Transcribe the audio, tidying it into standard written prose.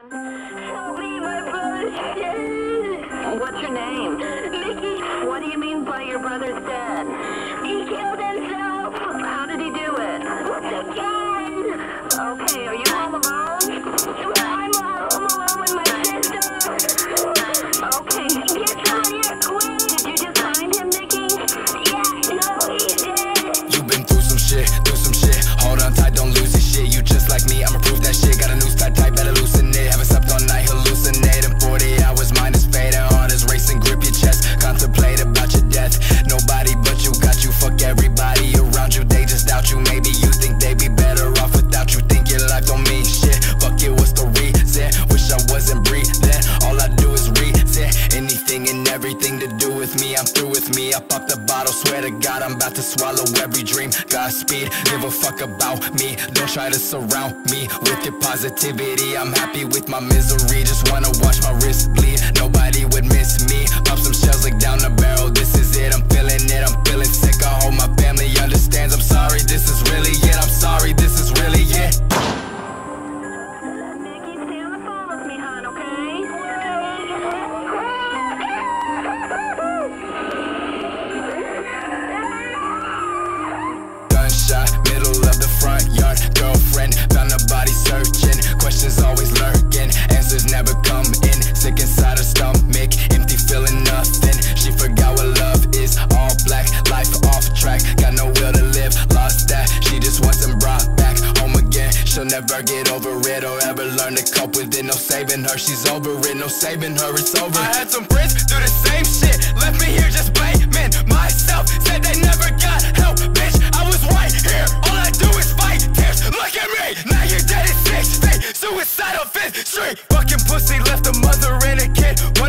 Help me, my brother's dead. What's your name? Mickey. What do you mean by your brother's dead? He killed himself. How did he do it? Again. Okay, are you home alone? I'm home alone with my sister. Okay, get on here, quick. Did you just find him, Mickey? Yeah, no, he's dead. You've been through some shit, hold on tight, don't lose your shit. You just like me, I'ma prove that shit. Got a noose tight, better loosen it. Haven't slept all night, hallucinating. 40 hours, mind is fading. Heart is racing, grip your chest. Contemplate about your death. Nobody but you got you. Fuck everybody around you, they just doubt you. Maybe you think they'd be better off without you. Think your life don't mean shit. Fuck it, what's the reason? Wish I wasn't breathing. All I do is reason. Anything and everything to do with me, I'm through with me. I pop the bottle, swear to God I'm about to swallow every dream. Godspeed, give a fuck about me. Don't try to surround me with your positivity. I'm happy with my misery, just wanna watch my wrist bleed. Nobody would miss me. Pop some shells, look down the barrel. This is it, I'm feeling it, I'm feeling sick. I hope my family understands. I'm sorry, this is really it. I'm sorry, this is really it. Mickey, stay on the phone with me, hon, okay? Gunshot, middle of the front yard. Girlfriend, found a body searching. Questions always lurking, answers never come in. Sick inside her stomach, empty feeling nothing. She forgot what love is, all black, life off track. Got no will to live, lost that. She just wants them brought back home again. She'll never get over it or ever learn to cope with it. No saving her, she's over it. No saving her, it's over. I had some friends do the same shit, left me here just blaming myself. Said they never got help, bitch. I was right here, all I do is fight tears. Look at me, now you're dead at 6 feet. Suicidal 5th Street. Fucking pussy left a mother and a kid.